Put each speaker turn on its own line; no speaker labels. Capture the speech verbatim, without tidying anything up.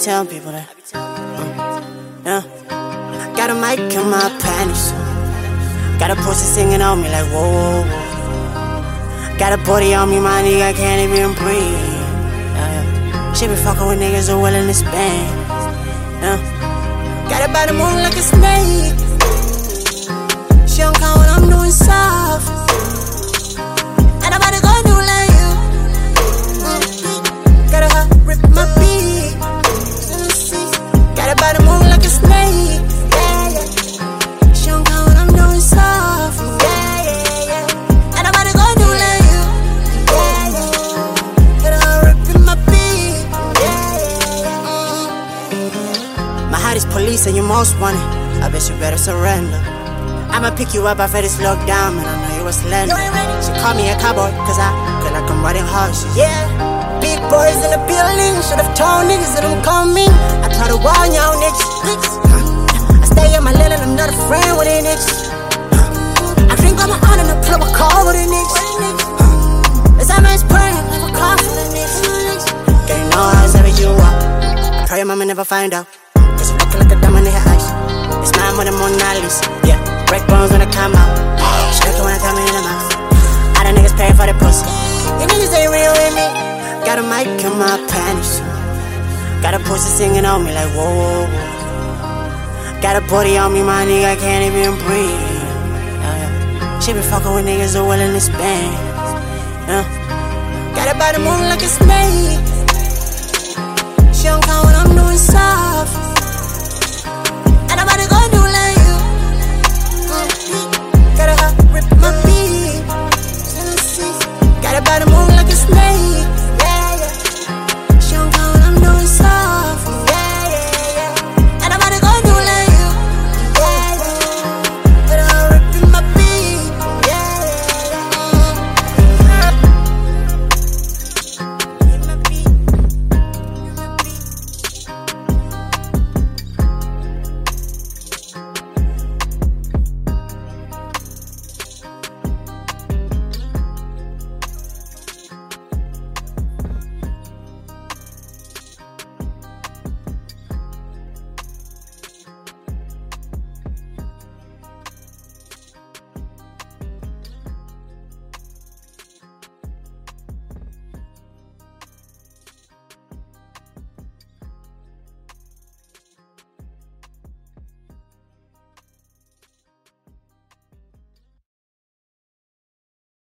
telling people that. Mm. Yeah. Got a mic in my panties. Got a pussy singing on me like whoa, whoa, whoa. Got a body on me, my nigga, I can't even breathe. Yeah, yeah. She be fucking with niggas who willing to spend. Yeah. Got her by the moon like a snake. She don't count when I'm doing soft. And I'm about to go do like you. Mm. Got her rip my beat. Got her by the moon like a snake. Yeah, yeah. She don't count when I'm doing soft. Yeah, yeah, yeah. And I'm about to go do like you. Yeah, yeah. Got her ripping my beat. Yeah, yeah, yeah. Mm. My heart is police and you most wanted. I bet you better surrender. I'ma pick you up after this lockdown, man, I know you were slender. She call me a cowboy, cause I feel like I'm riding horses. Yeah, big boys in the building, should've told niggas that I'm coming. I try to warn y'all niggas. I stay in my lane and I'm not a friend with any niggas. I drink on my own and I pull up a call with any niggas. It's that man's praying, never call for the niggas. Girl, you know how savage you are. I pray your mama never find out, cause you look like a diamond in her eyes. It's mine with a Mona Lisa, yeah. Break bones when I come out. She like it when I come in the mouth. All the niggas paying for the pussy. You niggas ain't real with me. Got a mic in my panties. Got a pussy singing on me like whoa, whoa, whoa. Got a body on me, my nigga, I can't even breathe. Yeah, yeah. She be fucking with niggas who willing to spend. Yeah. Got her by the moon like a snake. She don't count when I'm doing soft.